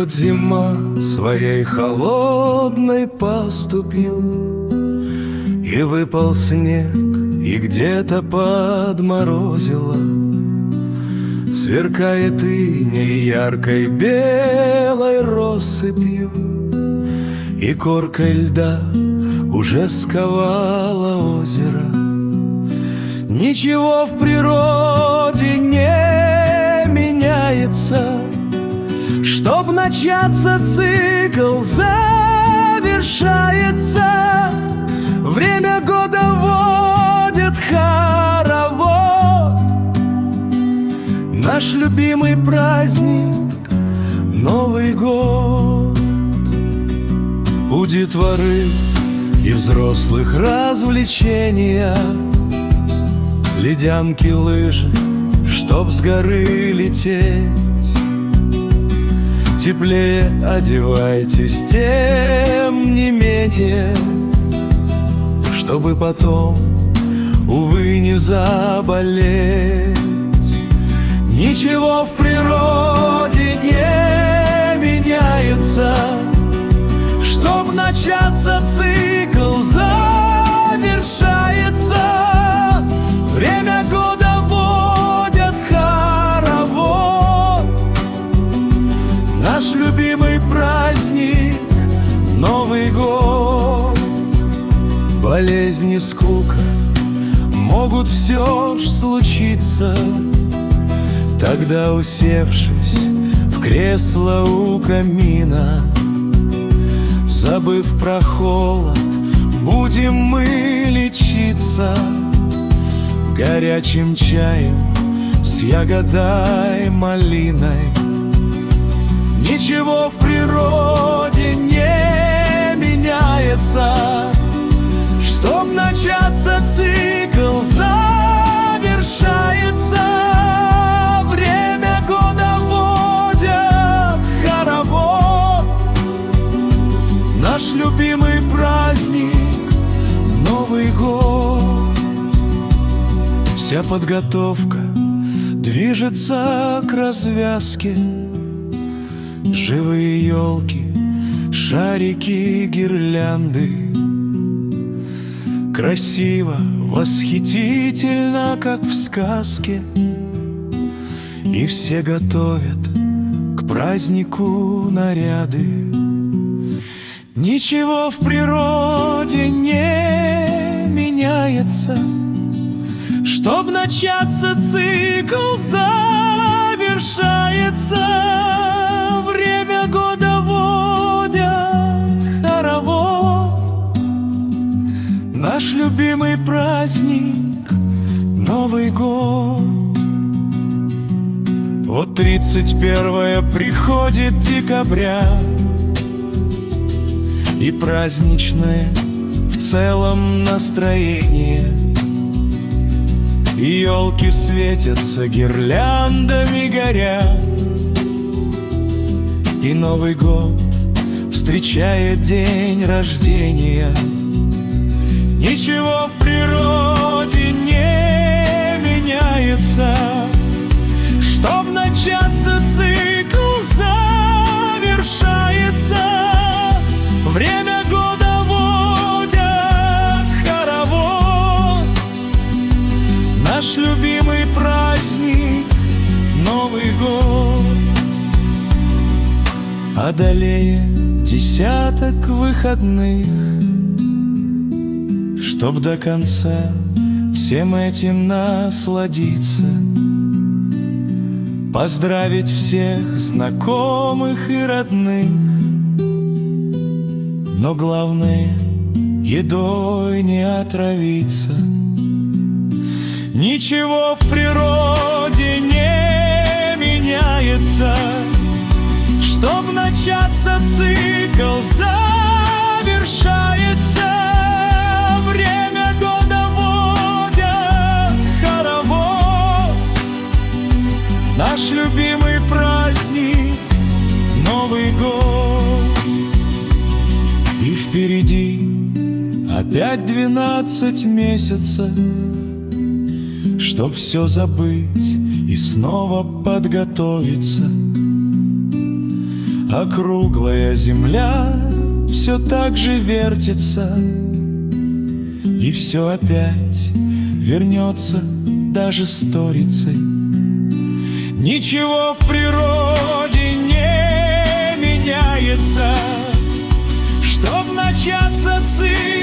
Идет зима своей холодной поступью, и выпал снег, и где-то подморозило. Сверкает иней яркой белой россыпью, и коркой льда уже сковала озеро. Ничего в природе не меняется, чтоб начаться цикл завершается. Время года водит хоровод, наш любимый праздник Новый год. У детворы и взрослых развлечения, ледянки, лыжи, чтоб с горы лететь. Теплее одевайтесь, тем не менее, чтобы потом, увы, не заболеть. Ничего в природе не меняется, чтоб начаться цикл завершается. Время года водят хоровод, наш любимый праздник Новый год. Болезни, скука могут все ж случиться, тогда, усевшись в кресло у камина, забыв про холод, будем мы лечиться горячим чаем с ягодой малиной. Ничего в природе не меняется, чтоб начаться цикл завершается. Время года водят хоровод, наш любимый праздник Новый год. Вся подготовка движется к развязке. Живые елки, шарики, гирлянды. Красиво, восхитительно, как в сказке. И все готовят к празднику наряды. Ничего в природе не меняется, чтоб начаться цикл завершается. Время года водят хоровод, наш любимый праздник Новый год. Вот 31-е приходит декабря, и праздничное в целом настроение. И елки светятся, гирляндами горят, и Новый год встречает день рождения. Ничего в природе не меняется, чтоб начаться цикл завершается. Время года водят хоровод, наш любимый праздник Новый год. Одолея десяток выходных, чтоб до конца всем этим насладиться. Поздравить всех знакомых и родных, но главное, едой не отравиться. Ничего в природе не меняется, чтоб начаться цикл завершается. Время года водят хоровод, наш любимый праздник Новый год. И впереди опять 12 месяцев, чтоб все забыть и снова подготовиться. а круглая земля все так же вертится, и все опять вернется даже сторицей. Ничего в природе не меняется, чтоб начаться цикл